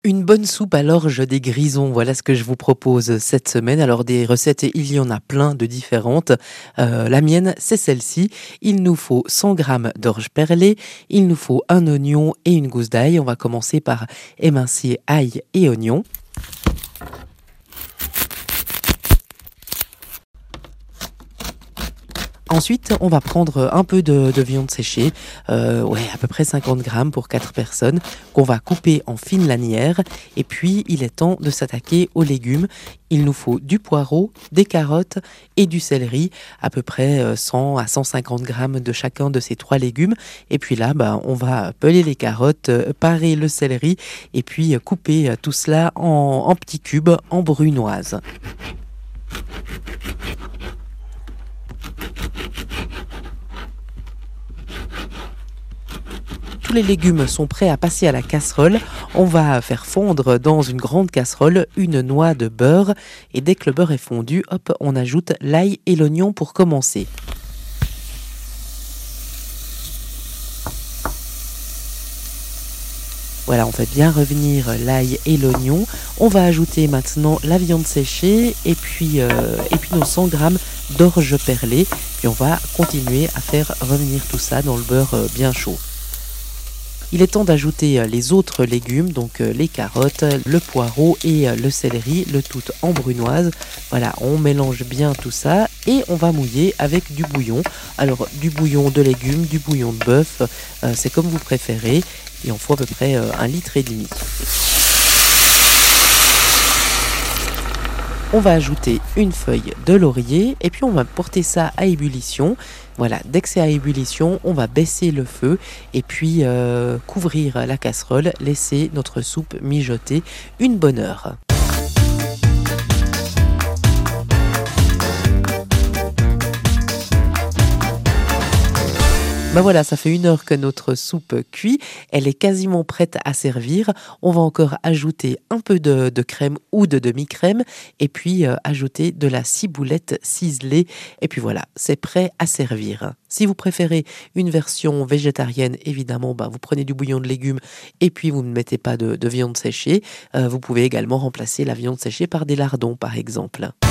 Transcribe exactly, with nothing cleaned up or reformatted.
Une bonne soupe à l'orge des grisons, voilà ce que je vous propose cette semaine. Alors des recettes, il y en a plein de différentes. Heu, la mienne, c'est celle-ci. Il nous faut cent grammes d'orge perlée, il nous faut un oignon et une gousse d'ail. On va commencer par émincer ail et oignon. Ensuite, on va prendre un peu de, de viande séchée, euh, ouais, à peu près cinquante grammes pour quatre personnes, qu'on va couper en fines lanières. Et puis, il est temps de s'attaquer aux légumes. Il nous faut du poireau, des carottes et du céleri, à peu près euh, cent à cent cinquante grammes de chacun de ces trois légumes. Et puis là, bah, on va peler les carottes, euh, parer le céleri et puis euh, couper euh, tout cela en, en petits cubes, en brunoise. Tous les légumes sont prêts à passer à la casserole. On va faire fondre dans une grande casserole une noix de beurre. Et dès que le beurre est fondu, hop, on ajoute l'ail et l'oignon pour commencer. Voilà, on fait bien revenir l'ail et l'oignon. On va ajouter maintenant la viande séchée et puis, euh, et puis nos cent grammes d'orge perlée. Puis on va continuer à faire revenir tout ça dans le beurre euh, bien chaud. Il est temps d'ajouter euh, les autres légumes, donc euh, les carottes, le poireau et euh, le céleri, le tout en brunoise. Voilà, on mélange bien tout ça et on va mouiller avec du bouillon. Alors du bouillon de légumes, du bouillon de bœuf, euh, c'est comme vous préférez. Et on faut à peu près euh, un litre et demi. On va ajouter une feuille de laurier et puis on va porter ça à ébullition. Voilà, dès que c'est à ébullition, on va baisser le feu et puis euh, couvrir la casserole, laisser notre soupe mijoter une bonne heure. Ben voilà, ça fait une heure que notre soupe cuit. Elle est quasiment prête à servir. On va encore ajouter un peu de, de crème ou de demi-crème et puis euh, ajouter de la ciboulette ciselée. Et puis voilà, c'est prêt à servir. Si vous préférez une version végétarienne, évidemment, ben vous prenez du bouillon de légumes et puis vous ne mettez pas de, de viande séchée. Euh, vous pouvez également remplacer la viande séchée par des lardons, par exemple.